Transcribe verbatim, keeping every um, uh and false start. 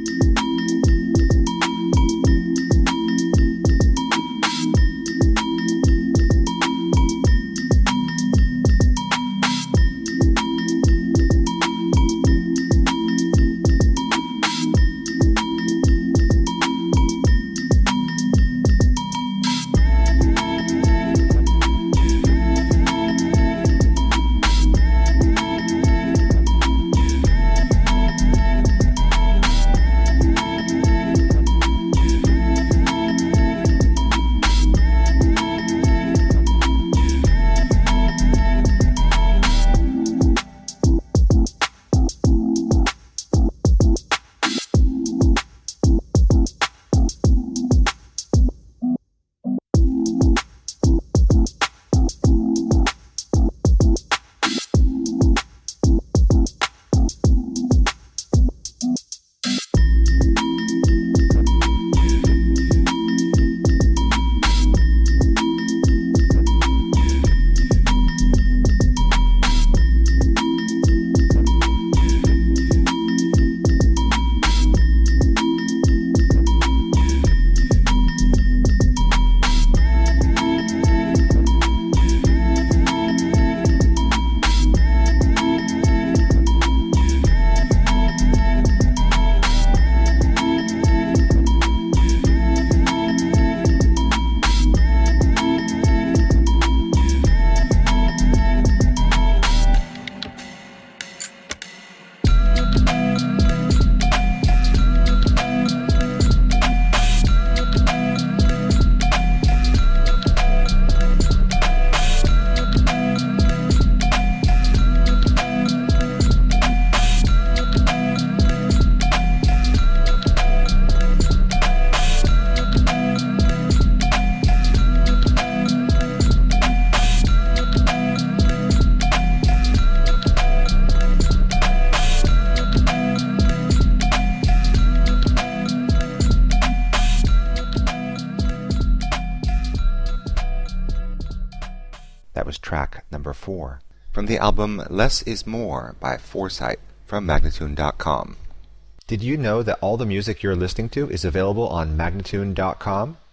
That was track number four from the album Less Is More by Foresight from Magnatune dot com. Did you know that all the music you're listening to is available on Magnatune dot com?